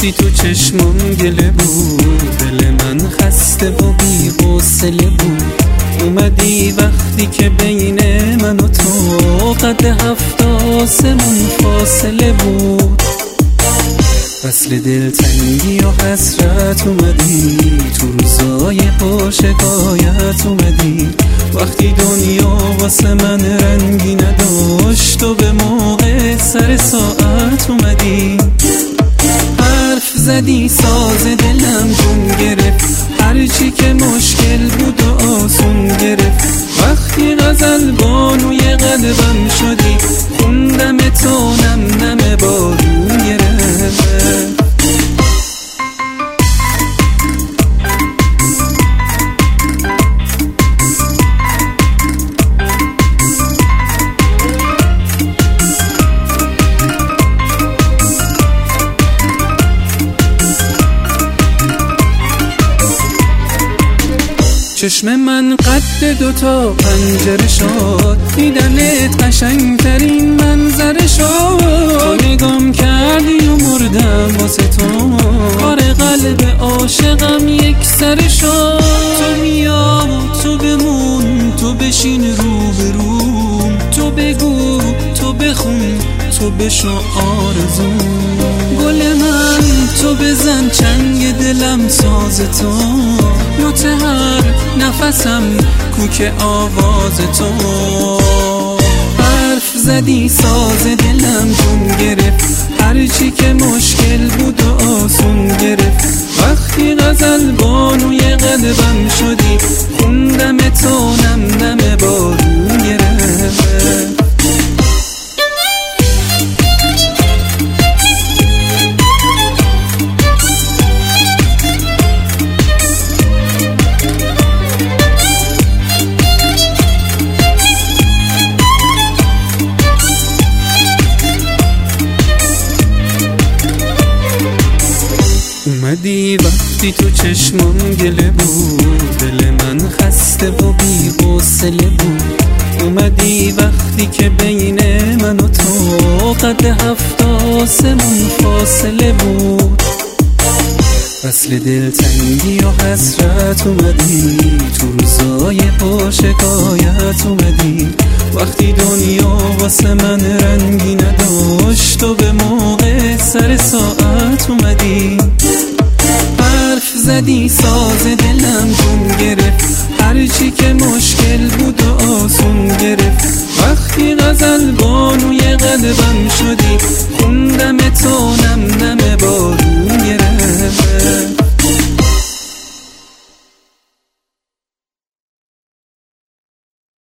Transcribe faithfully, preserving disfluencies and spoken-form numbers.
وقتی تو چشمم گله بود، دل من خسته و بی حوصله بود. اومدی وقتی که بین من و تو قد هفت آسمون فاصله بود. فصل دلتنگی و حسرت اومدی، تو روزای با شکایت اومدی. وقتی دنیا واسه من رنگی نداشت و به موقع سر ساعت اومدی. حرف زدی ساز دلم جون گرفت، هرچی که مشکل بود و آسون گرفت. وقتی غزل بانوی قلبم شدی، خوندم تو نم نم بارون گرفت. چشم من قد دوتا پنجره شد، دیدنت قشنگترین منظره شد. تو نگام کردی و مردم واسه تو، کار قلب عاشقم یک سره شد. تو بیا تو بمون، تو بشین رو به رو، تو بگو تو بخون، تو بشو آرزو. گل من تو بزن چنگ دلم ساز تو، نوت هر نفسم کوک آواز تو. حرف زدی ساز دلم جون گرفت، هرچی که مشکل بود و آسون گرفت. وقتی غزل بانوی قلبم شدی، خوندم تو نم نم بارون گرفت. اومدی وقتی تو چشمم گله بود، دل من خسته و بی حوصله بود. اومدی وقتی که بین من و تو قد هفت آسمون فاصله بود. فصل دلتنگی و حسرت اومدی، تو روزای با شکایت اومدی. وقتی دنیا واسه من رنگی نداشت و به موقع سر ساعت اومدی. حرف زدی ساز دلم جون گرفت، هرچی که مشکل بود و آسون گرفت. وقتی غزل بانوی قلبم